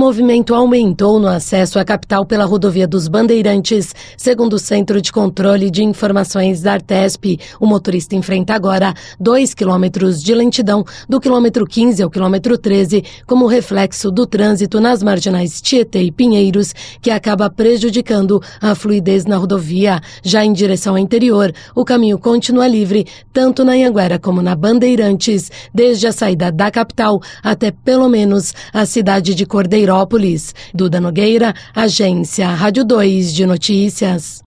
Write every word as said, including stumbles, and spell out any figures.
movimento aumentou no acesso à capital pela rodovia dos Bandeirantes. Segundo o Centro de Controle de Informações da Artesp, o motorista enfrenta agora dois quilômetros de lentidão do quilômetro quinze ao quilômetro treze, como reflexo do trânsito nas marginais Tietê e Pinheiros, que acaba prejudicando a fluidez na rodovia. Já em direção ao interior, o caminho continua livre, tanto na Anhanguera como na Bandeirantes, desde a saída da capital até pelo menos a cidade de Cordeirópolis. Duda Nogueira, Agência Rádio dois de Notícias.